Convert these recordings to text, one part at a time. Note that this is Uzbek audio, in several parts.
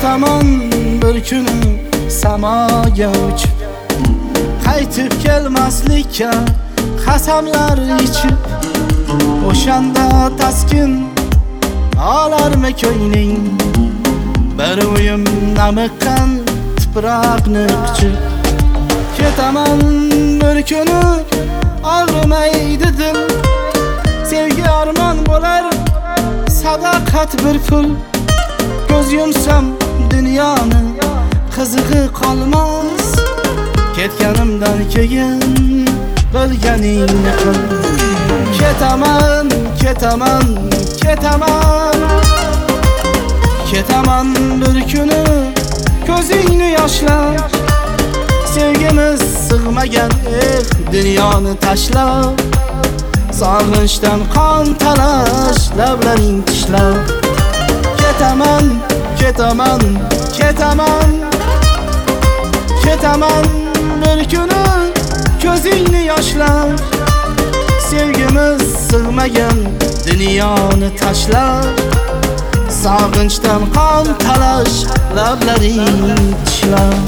Ketaman bir kuni samoga uchib, qaytib kelmaslikka qasamlar ichib, o'shanda taskin olarmi ko'ngling, bir o'yim namiqqan tuproqni quchib. Ketaman bir kuni og'rimaydi dil, sevgi armon bo'lar sadaqat bir pul. Ko'z yumsam dunyoni qizig'i qolmas, ketganimdan keyin bilganingni qil. Ketaman, ketaman, ketaman, ketaman bir kuni ko'zingni yoshlab, sevgimiz sig'magan dunyoni tashlab, sog'inchdan qon talash lablaring tishlab. Ketaman, ketaman, ketaman, ketaman bir kuni ko'zingni yoshlab, sevgimiz sig'magan dunyoni tashlab, sog'inchdan qon talash lablaring tishlab.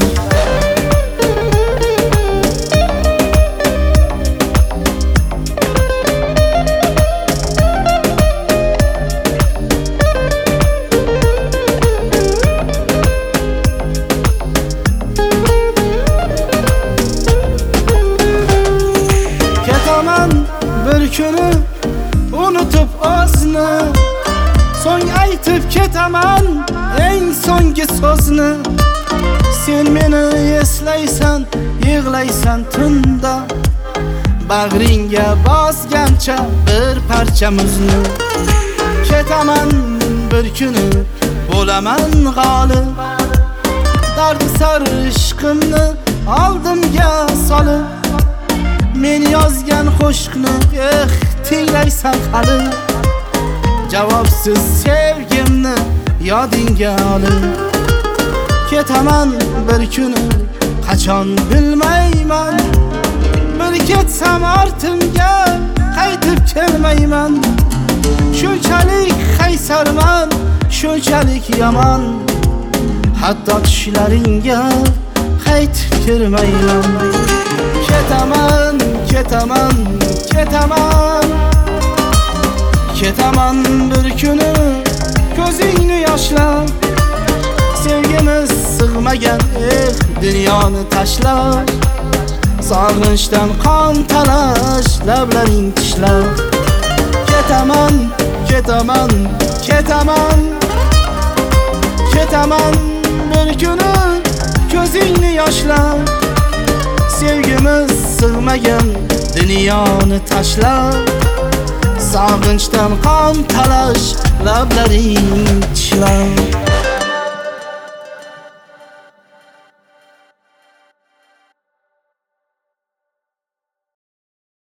Bir kuni unutib o'zni, so'ng aytib ketaman eng so'nggi so'zni. Sen meni eslaysan, yig'laysan tunda, bag'ringga bosgancha bir parcha muzni. Ketaman bir kuni bo'laman g'olib, dardi sar ishqimni oldimga solib, men yozgan qo'shiqni tinglaysan hali, javobsiz sevgimni yodingga olib. Ketaman bir kuni qachon bilmayman, bir ketsam ortimga qaytib kelmayman. Shunchalik qaysarman, shunchalik yomon, hatto tushlaringga qaytib kirmayman. Ketaman, ketaman, ketaman, ketaman bir kuni ko'zingni yoshlab, sevgimiz sig'magan dunyoni tashlab, sog'inchdan qon talash lablaring tishlab. Ketaman, ketaman, ketaman, ketaman bir kuni ko'zingni yoshlab, sevgimiz sig'magan dunyoni tashlab, sog'inchdan qon talash lablaring tishlab.